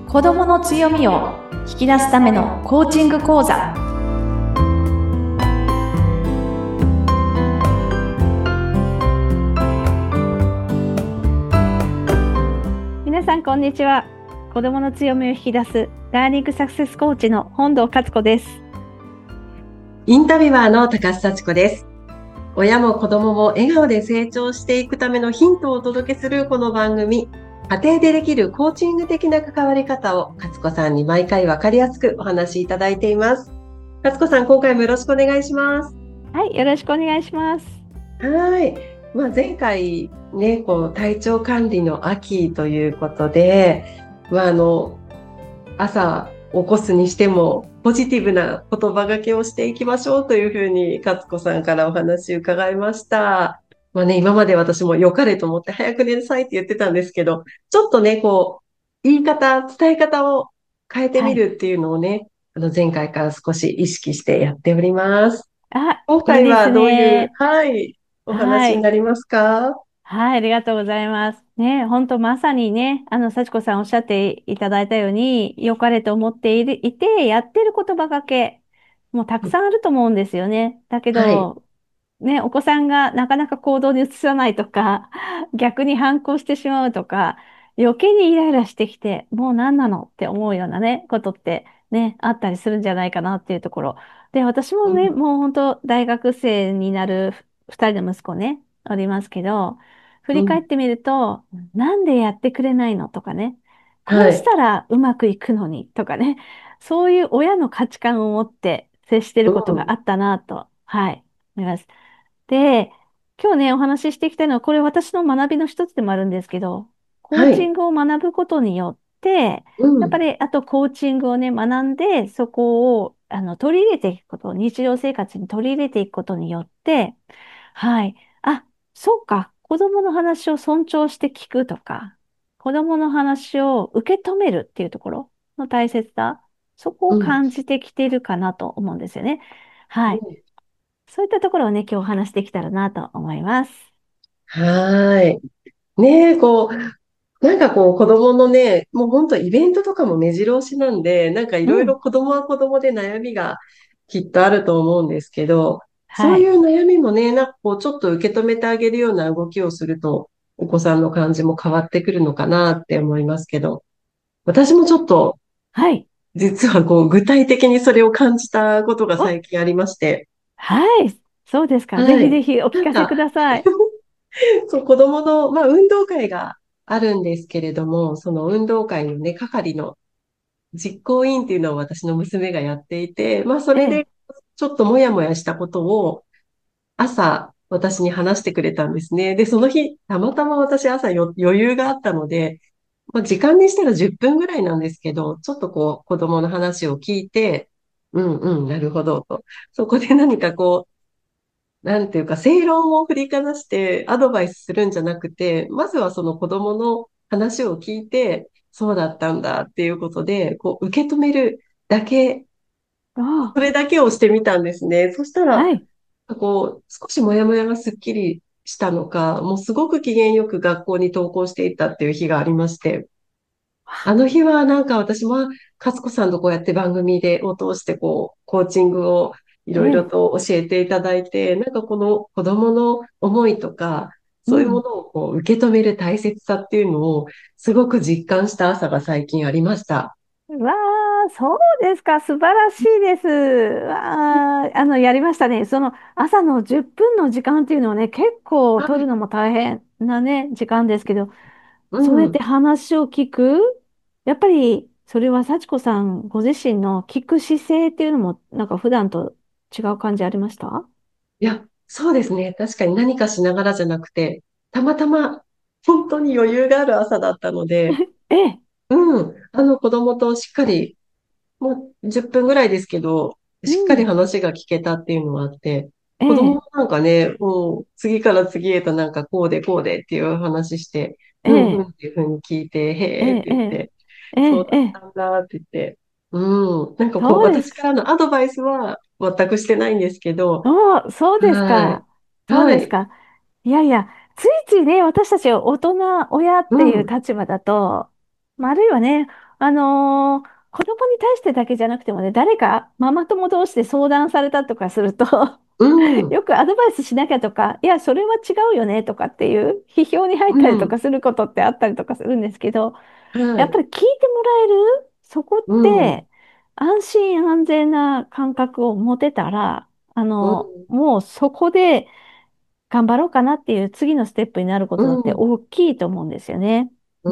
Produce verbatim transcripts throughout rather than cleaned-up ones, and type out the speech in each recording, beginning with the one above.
子どもの強みを引き出すためのコーチング講座。皆さんこんにちは。子どもの強みを引き出すラーニングサクセスコーチの本堂勝子です。 インタビュアーの高須幸子です。親も子どもも笑顔で成長していくためのヒントをお届けするこの番組、家庭でできるコーチング的な関わり方を勝子さんに毎回わかりやすくお話しいただいています。勝子さん、今回もよろしくお願いします。 はい、よろしくお願いします。 はい、まあ、前回ね、こう体調管理の秋ということで、まあ、あの朝起こすにしてもポジティブな言葉がけをしていきましょうというふうに勝子さんからお話伺いました。まあね、今まで私も良かれと思って早く寝なさいって言ってたんですけど、ちょっとね、こう、言い方、伝え方を変えてみはい。 るっていうのをね、あの前回から少し意識してやっております。 あ、 今回はいいですどういう、 ね。 はい、おはい。 話になりますか？ はい、ありがとうございます。ね、本当まさにね、あの、幸子さんおっしゃっていただいたように、良かれと思っている、いて、やってる言葉がけ、もうたくさんあると思うんですよね。だけはい。 ど、ね、お子さんがなかなか行動に移さないとか、逆に反抗してしまうとか、余計にイライラしてきて、もう何なのって思うようなね、ことってね、あったりするんじゃないかなっていうところ。で、私もね、 うん、 もう本当大学生になる二人の息子ね、おりますけど、振うん、 り返ってみると、なんでやってくれないのとかね、こはい。 うしたらうまくいくのにとかね、そういう親の価値観を持って接していることがうん、 あったなと、はい、思います。で、今日ね、お話ししていきたいのは、これ私の学びの一つでもあるんですけど、コーはい。 チングを学ぶことによって、 うん、 やっぱり、あとコーチングをね、学んで、そこを、あの、取り入れていくこと、日常生活に取り入れていくことによって、はい。あ、そうか。子供の話を尊重して聞くとか、子供の話を受け止めるっていうところの大切さ、そこをうん、 感じてきているかなと思うんですよね。はい。 うん。 そういったところをね、今日お話しできたらなと思います。 はーい。ねえ、こう、なんかこう、子供のね、もう本当イベントとかも目白押しなんで、なんかいうん。 ろいろ子供は子供で悩みがきっとあると思うんですけど、そはい。 ういう悩みもね、なんかこう、ちょっと受け止めてあげるような動きをすると、お子さんの感じも変わってくるのかなって思いますけど、私もちょっと、 はい。 実はこう、具体的にそれを感じたことがお、 最近ありまして、 はい。そうですか。ぜはい。 ひぜひお聞かせくなんか、 ださい。 そう、子供の、まあ、運動会があるんですけれども、その運動会のね、係の実行委員っていうのを私の娘がやっていて、まあ、そええ。 れでちょっともやもやしたことを朝、私に話してくれたんですね。で、その日、たまたま私朝よ余裕があったので、まあ、時間にしたらじゅっぷんぐらいなんですけど、ちょっとこう、子供の話を聞いて、うんうん、なるほどと。そこで何かこう、なんていうか、正論を振りかざしてアドバイスするんじゃなくて、まずはその子供の話を聞いて、そうだったんだっていうことで、こう、受け止めるだけ、 ああ、 それだけをしてみたんですね。そしたら、 はい。 こう、少しモヤモヤがすっきりしたのか、もうすごく機嫌よく学校に登校していったっていう日がありまして、あの日はなんか私は、勝子さんとこうやって番組でを通してこう、コーチングをいろいろええ。 と教えていただいて、なんかこの子供の思いとか、そういうもうん。 のをこう受け止める大切さっていうのをすごく実感した朝が最近ありました。 わあ、そうですか。素晴らしいです。わあ、あの、やりましたね。その朝のじゅっぷんの時間っていうのはね、結構はい。 取るのも大変なね、時間ですけど、 うそうやってん。 話を聞く、やっぱりそれは幸子さんご自身の聞く姿勢っていうのもなんか普段と違う感じありました？ いや、そうですね。確かに何かしながらじゃなくて、たまたま本当に余裕がある朝だったので、 ええ、 うん。あの子供としっかりもうじゅっぷんぐらいですけど、しっかりうん、 話が聞けたっていうのはあって、 ええ、 子供もなんかね、もう次から次へとなんかこうでこうでっていう話して、うんうんええ、 っていうふうに聞いて、へーってええ、ええ、 言って、 ええ、 そうだっええ、 たんだって言って、うん。なんかこうそうですか。 私からのアドバイスは全くしてないんですけど、 そう、そうですはい。 か。そうはい。 ですか。いやいや、ついついね、私たち大人、親っうていうん。 立場だと、まあ、あるいはね、 あのー子供に対してだけじゃなくてもね、誰かママ友同士で相談されたとかするとうん、 よくアドバイスしなきゃとか、いや、それは違うよねとかっていう批評に入っうたりとかん、 することってあったりとかするんですけど、 はい、 やっぱり聞いてもらえる、そこっうん、 て安心安全な感覚を持てたら、あの、 うん、 もうそこで頑張ろうかなっていう次のステップになるこうとだってん、 大きいと思うんですよね。 ううん。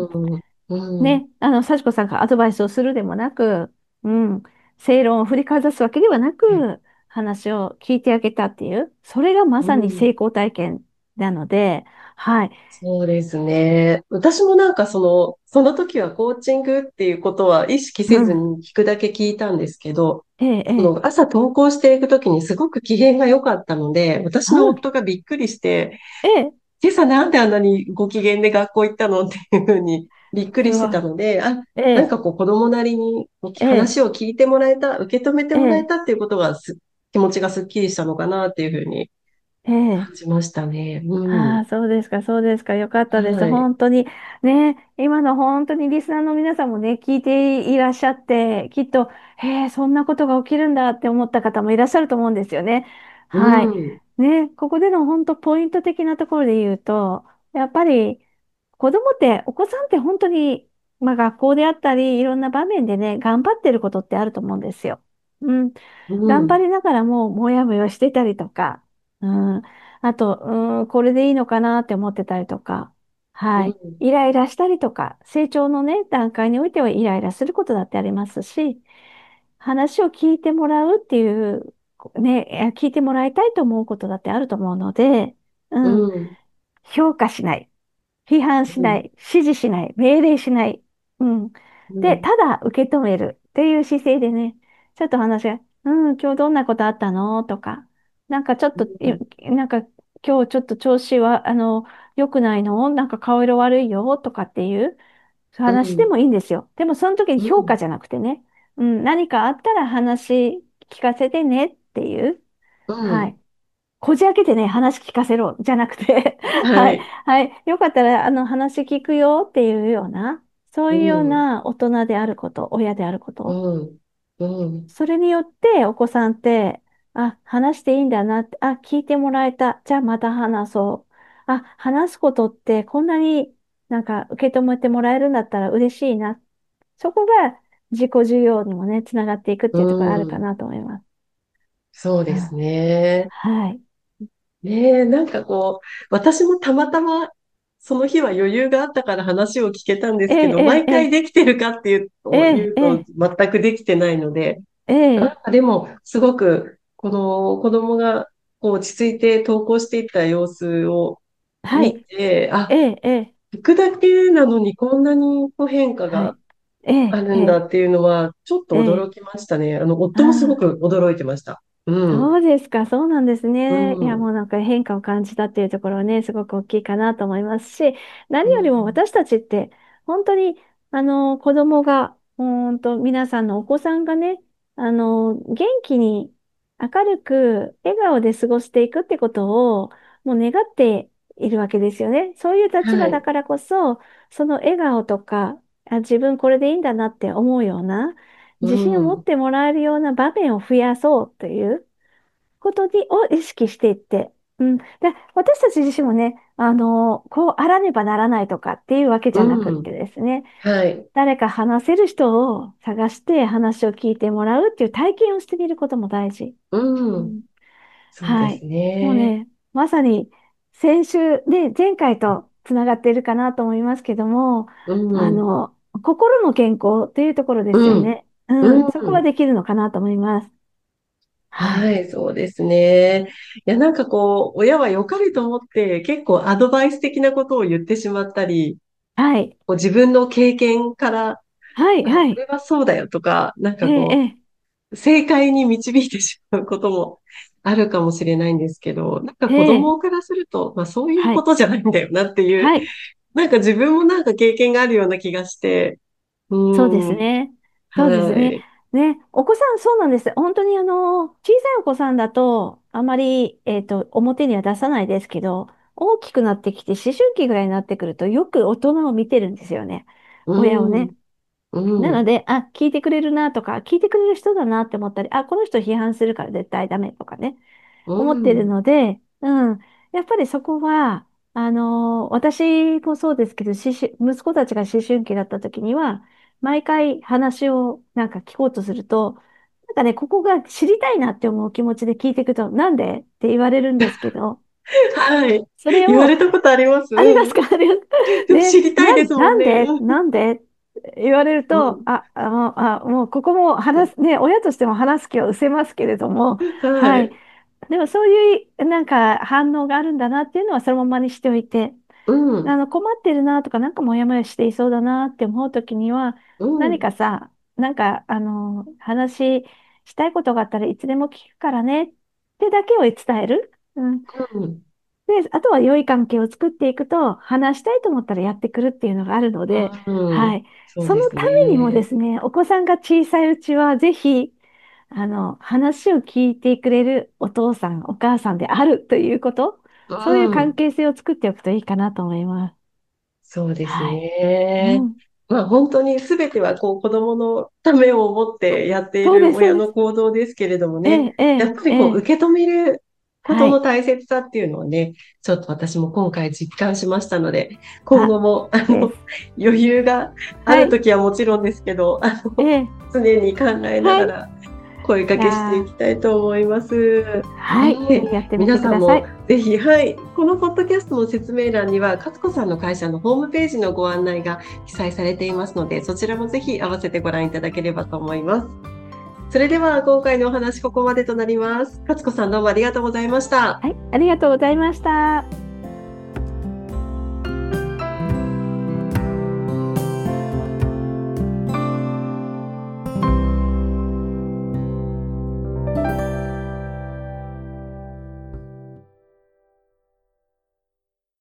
ん、うん、 ね、あの、幸子さんがアドバイスをするでもなく、うん、正論を振りかざすわけではなく、話を聞いてあげたっていう、それがまうさに成ん。 功体験なので、はい。 そうですね。私もなんかその、その時はコーチングっていうことは意識せずうん。 に聞くだけ聞いたんですけど、 ええ、ええ、 その朝投稿していく時にすごく機嫌が良かったので、私のうん、 夫がびっくりして、 ええ、 今朝なんであんなにご機嫌で学校行ったのっていうふうにびっくりしてたすごい。 ので、あ、 ええ、 なんかこう子供なりにええ、 話を聞いてもらえた、受け止めてもらえええ、 たっていうことがす気持ちがすっきりしたのかなっていうふうにええ。 感じましたね。うん。 ああ、そうですか、そうですか。よかったです。 はい。 本当に。ね、今の本当にリスナーの皆さんもね、聞いていらっしゃって、きっと、へえ、そんなことが起きるんだって思った方もいらっしゃると思うんですよね。 うはい。 ん。 ね、ここでの本当ポイント的なところで言うと、やっぱり子供って、お子さんって本当に、まあ学校であったり、いろんな場面でね、頑張ってることってあると思うんですよ。うん。 うん。 頑張りながらも、もやもやしてたりとか、うん。あと、うーん、これでいいのかなって思ってたりとか、はい。 うん。 イライラしたりとか、成長のね、段階においてはイライラすることだってありますし、話を聞いてもらうっていう、ね、いや聞いてもらいたいと思うことだってあると思うので、 ううん、 ん。 評価しない。批判しうん。 ない、指示しない、命令しない。うん。で、 うん。 ただ受け止めるっていう姿勢でね、ちょっと話が、うん、今日どんなことあったのとか、なんかちょっと、いなんか今日ちょっと調子は、あの、良くないのなんか顔色悪いよとかっていううん。 話でもいいんですよ。でもその時にうん。 評価じゃなくてね、うん、何かあったら話聞かせてねっていう、 うん。 はい。こじ開けてね、話聞かせろ、じゃなくてはい、 はい。 はい、よかったら、あの、話聞くよっていうような、そうういうようん。 な大人であること、親であるこうと。 ん。うん。 それによってお子さんって、あ、話していいんだなって、あ、聞いてもらえた。じゃあまた話そう。あ、話すことってこんなになんか受け止めてもらえるんだったら嬉しいな。そこが自己需要にもね、つながっていくっうていうところあるかん。 なと思います。 そうですうん、 ね。 はい。 ねえ、なんかこう、私もたまたまその日は余裕があったから話を聞けたんでええ、 すけど、毎ええ、 回できてるかっていうと、言ええ、 うとええ、 全くできてないので、 ええ、 なんかでも、すごく、この子供がこう落ち着いて登校していった様子を見はい。 て、あ、 ええ、ええ、 行くだけなのにこんなにこう変化がはい。ええ、 あるんだええ、 っていうのは、ちょっとええ、 驚きましたね。あの、 あ夫もすごあ。 く驚いてました。うん。 そうですか、そうなんですうね。いや、もうん。 なんか変化を感じたっていうところはね、すごく大きいかなと思いますし、 う何よりもん。 私たちって、本当に、あの、子供が、本当、皆さんのお子さんがね、あの、元気に、明るく、笑顔で過ごしていくってことを、もう願っているわけですよね。そういう立はい。 場だからこそ、その笑顔とか、あ、自分これでいいんだなって思うような、 う自信を持っん。 てもらえるような場面を増やそうという、ことにを意識していって、うん。で、私たち自身もね、あの、こうあらねばならないとかっていうわけじゃなくっうん。 てですね、 はい。 誰か話せる人を探して話を聞いてもらうっていう体験をしてみることも大事。 うん。 うん、 そうですはい。もうね。 ね、まさに先週、ね、前回とつながっているかなと思いますけども、 うん。 あの、心の健康っていうところですようん。 ね。うん、そこはうん。 できるのかなと思います。はい。 はい、そうですね。いや、なんかこう、親は良かれと思って結構アドバイス的なことを言ってしまったり、 はい。 こう自分の経験から、 はい、 あ、 はい。 これはそうだよとか、なんええ、 かこえう、正解に導いてしまうこともあるかもしれないんですけど、なんかえ、 子ええ、 供からすると、まあそういうはい。 ことじゃないんだよなっていう、 はい。 なんか自分もなんか経験があるような気がして、うそうですーん、 ね。そうですね。 はい。 ね、お子さん、そうなんです。本当にあの、小さいお子さんだと、あまり、えっと、表には出さないですけど、大きくなってきて、思春期ぐらいになってくると、よく大人を見てるんですよね。 う親をね。 ん、 うん、 なので、あ、聞いてくれるなとか、聞いてくれる人だなって思ったり、あ、この人批判するから絶対ダメとかね、 う思っているん、 ので、うん。やっぱりそこは、あの私もそうですけど、思春息子たちが思春期だった時には、毎回話をなんか聞こうとすると、なんかね、ここが知りたいなって思う気持ちで聞いていくと、なんでって言われるんですけど、 はい。 それを、 言われたことあります。うん。 ありますか？あります。 でもで、 知りたいでなん、 すもんね。 なんでうん、 なんで言われると、 うん、 あ、あの、あ、もうここも話す、ね、親としても話す気は失せますけれども、はい。 はい。 でもそういうなんか反応があるんだなっていうのはそのままにしておいて、 うん、 あの困ってるなとかなんかモヤモヤしていそうだなって思うときには、 う何ん、 かさ、なんかあの話したいことがあったらいつでも聞くからねってだけを伝える。うん。 うん、 で、あとは良い関係を作っていくと、話したいと思ったらやってくるっていうのがあるので、 うん。 はい。そのそうですためにもでね。 すね、お子さんが小さいうちは、ぜひ、あの、話を聞いてくれるお父さん、お母さんであるということ、 うそういう関ん。 係性を作っておくといいかなと思います。 そうですはい。 ね。 うん。 まあ本当に全てはこう子供のためを思ってやっていそうです、そうる親です。 の行動ですけれどもね。 ええ、ええ、 やっぱりこうええ。 受け止めることのはい。 大切さっていうのをね、ちょっと私も今回実感しましたので、今あ、 後もあのです。 余裕があるはい。 ときはもちろんですけど、あのええ、 常に考えなはい。 がら声かいけしていやー、 きたいと思います。 はい。ぜええ、 ひやってみてく皆さんもださい。 ぜひ、はい、このポッドキャストの説明欄には、勝子さんの会社のホームページのご案内が記載されていますので、そちらもぜひ合わせてご覧いただければと思います。それでは今回のお話ここまでとなります。勝子さんどうもありがとうございました。 はい。ありがとうございました。